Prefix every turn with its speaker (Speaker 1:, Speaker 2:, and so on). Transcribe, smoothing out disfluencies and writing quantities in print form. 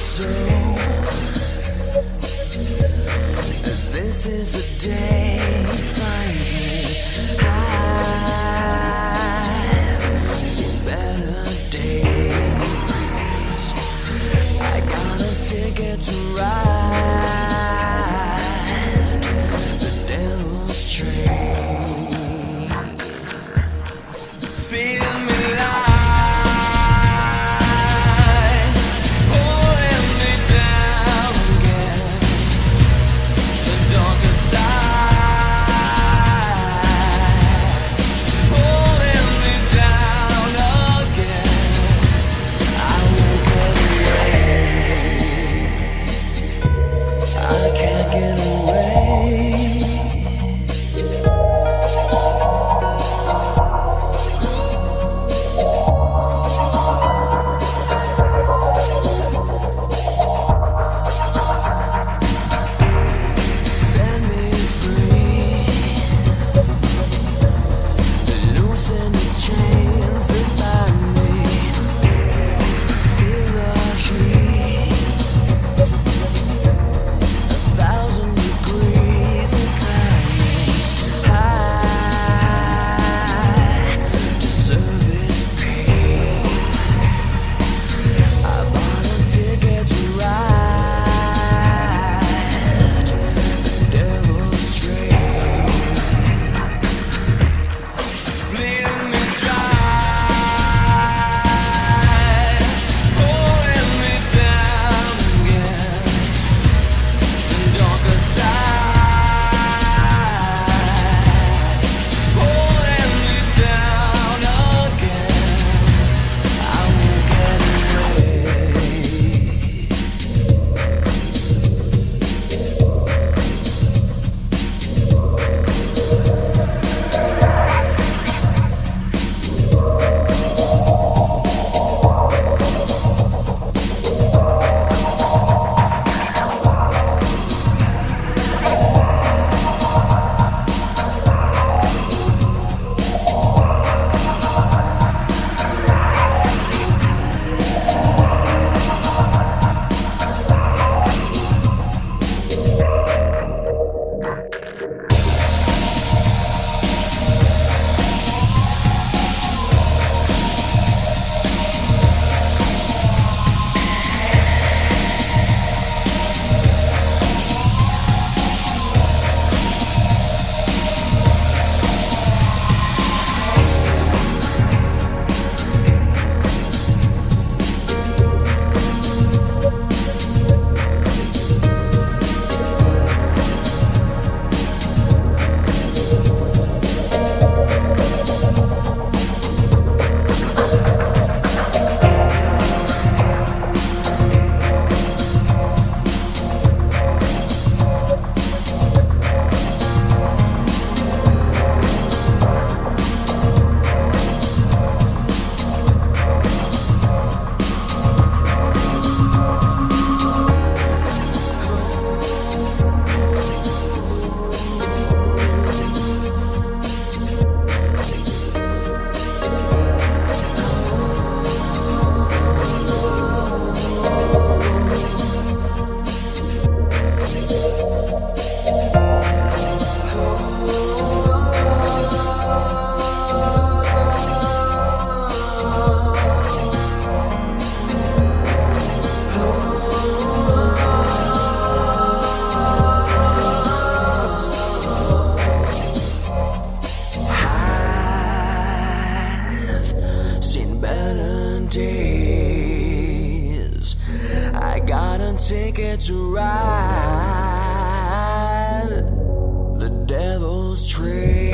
Speaker 1: soul. This is the day he finds me. I've seen better days. I got a ticket to ride the devil's train. Feel me lies, pulling me down again. The darker side, pulling me down again. I won't get away. I can't get away. Set me free, loosen the chains that bind me. Feel the heat, 1,000 degrees of climbing. I deserve this pain. I bought a ticket to ride the devil's train. Bleeding me dry, pulling me down again. The darker side, pulling me down again. I won't get away. I've seen better days. I got a ticket to ride the devil's train.